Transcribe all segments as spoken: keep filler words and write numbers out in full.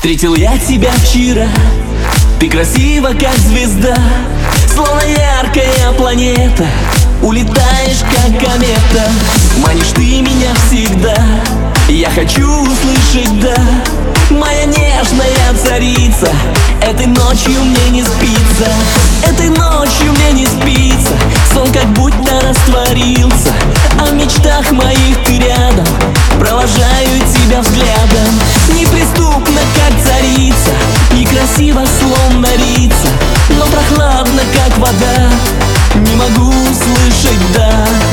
Встретил я тебя вчера, ты красива, как звезда, словно яркая планета, улетаешь, как комета. Манишь ты меня всегда, я хочу услышать «да». Моя нежная царица, этой ночью мне не спится, этой ночью мне не спится. Сон как будто растворился, а в мечтах моих ты рядом, провожаю тебя взглядом. Неприступна, как царица, и красиво, словно рица, но прохладно, как вода, не могу услышать «да».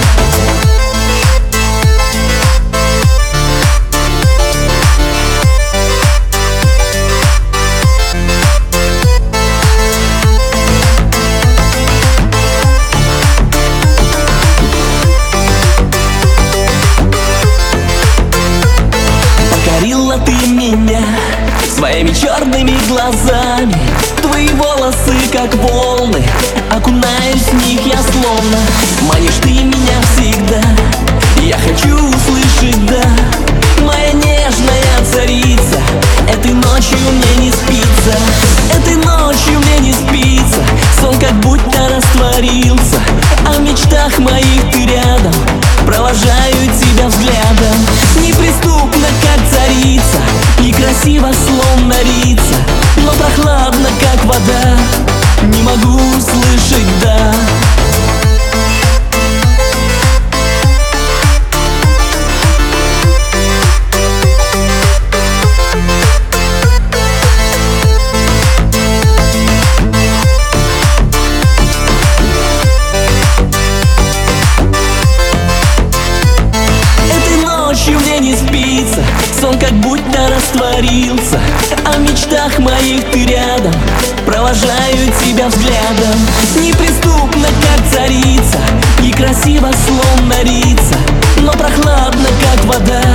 Покорила ты меня своими черными глазами, твои волосы, как волны, окунаюсь в них я словно. Манишь ты меня всегда, я хочу услышать «да». Моя нежная царица, этой ночью мне не спится, этой ночью мне не спится. Сон как будто растворился, а в мечтах моих ты рядом, провожаю тебя взглядом. Неприступна, как царица, и красиво, словно рица, но прохладно, как вода, не могу услышать «да». Мне не спится, сон как будто растворился, а в мечтах моих ты рядом, провожаю тебя взглядом. Неприступна, как царица, и красиво, словно рица, но прохладно, как вода,